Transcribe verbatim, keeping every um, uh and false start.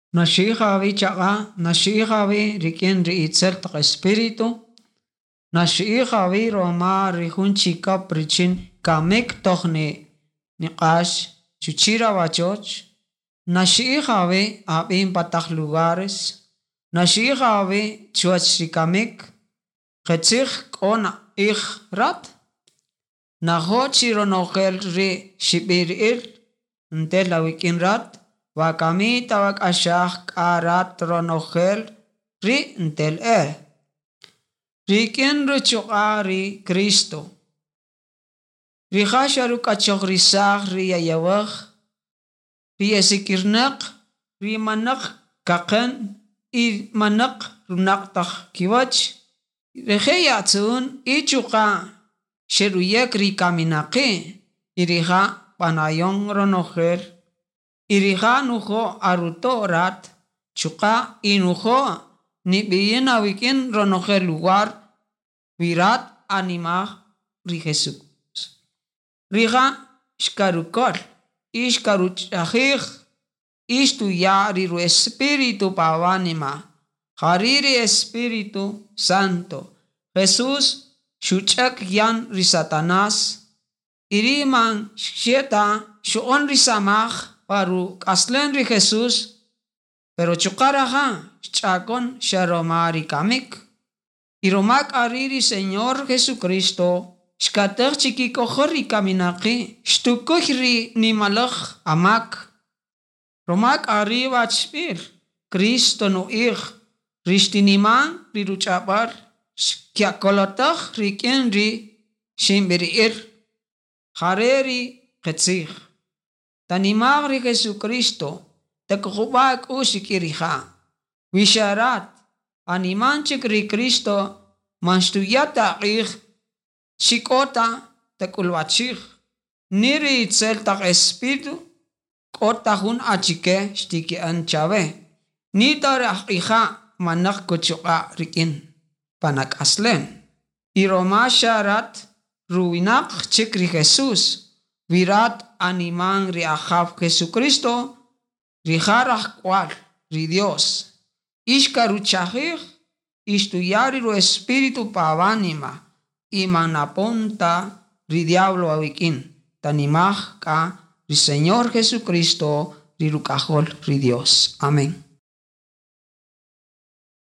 Nashihavi chaga, nashihavi rikin ri itzel tak espiritu, nashihavi roma rihun chika prichin kamek tohni niqash chuchira bachoch, nashihavi abin patach lugares, nashihavi chuach rikamek, chetzich kona ich rat, nahochi ronogel ri shibir il, ntel la wikin rat, Wakamita wak ashah karat ronogel ri ntel e. Rikin ruchukari Cristo. Rihasharu kachok risach ri yayawach. Ri esikirnak. Ri manak kaken. I manak runak tak kiwach. Rihayatsun ichuka sheruyek ri kaminaki. Iriha panayong ronogel. Iriha nuho aruto rat, chuka inuho ni biyen awikin ronoje lugar virat animah ri Jesus. Riha shkarukol, ishkaruchahich, istuya riru espíritu pavanima, hariri espíritu santo. Jesus shuchak yan ri Satanás, iriman shieta shuon ri samach, Paru aslen ri Jesus, pero chukaraha, chakon sharomari kamik. Iromak ariri Señor Jesucristo, shkater chikiko hori kaminaki, shtukuhri ni malach amak. Romak ari wachpir, Cristo no ich, ristiniman ri ruchapar, kiakolotach riken ri shimbirir, hareri ketzich. Tanimagri Jesucristo, tekubak usikiriha. Wisharat, animanchik ri Cristo, manstuyata ich, shikota tekulwachich. Niri itzel tak espiritu, kota hun achike stiki anchave. Nitar iha manak kuchuka rikin, panak aslen. Iroma sharat, ruinak chik ri Jesus, virat animan ri ahab Jesucristo, ri harah cual, ri Dios. Ishkaruchahir, istuyari ro espíritu pavanima, imanaponta ri diablo awikin, tanimah ka ri Señor Jesucristo, ri rukahol ri Dios. Amén.